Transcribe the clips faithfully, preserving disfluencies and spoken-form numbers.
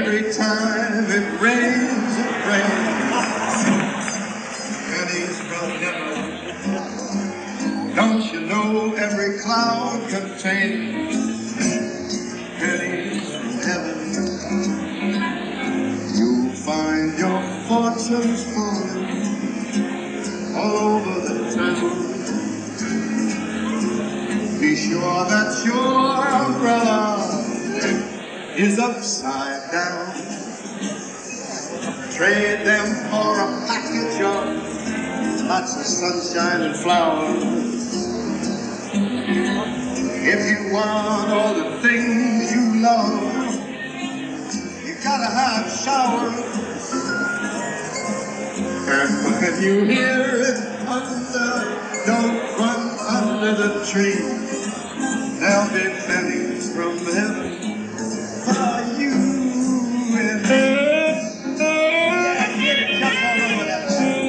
every time it rains, it rains. Pennies from heaven. Don't you know every cloud contains pennies from heaven? You'll find your fortunes falling all over the town. Be sure that your umbrella is upside down. Trade them for a package of lots of sunshine and flowers. If you want all the things you love, you gotta have showers. And when you hear it thunder, don't run under the tree. There'll be pennies from heaven for you and me. Yeah, get it, jump all over that side.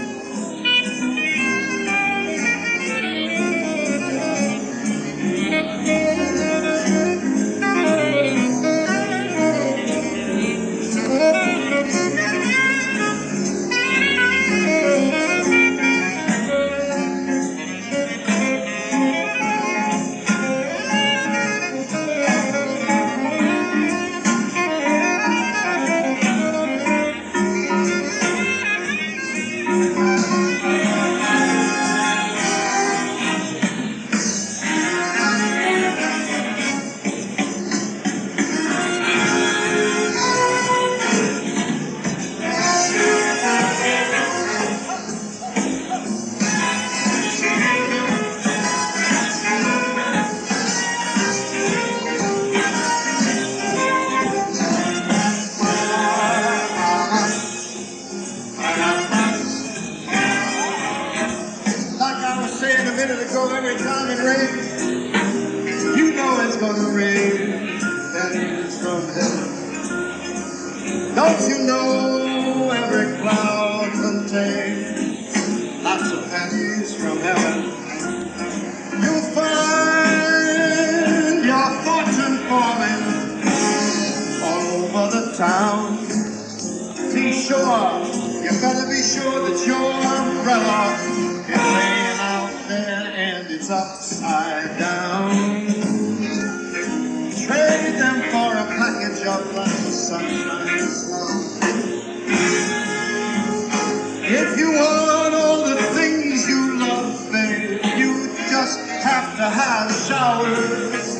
Saying a minute ago, every time it rains, you know it's gonna rain. Pennies from heaven. Don't you know every cloud contains lots of pennies from heaven? You'll find your fortune falling all over the town. Be sure, you better be sure that your umbrella is laying out there and it's upside down. Trade them for a package of lots of sunshine and snow. If you want all the things you love, babe, you just have to have showers.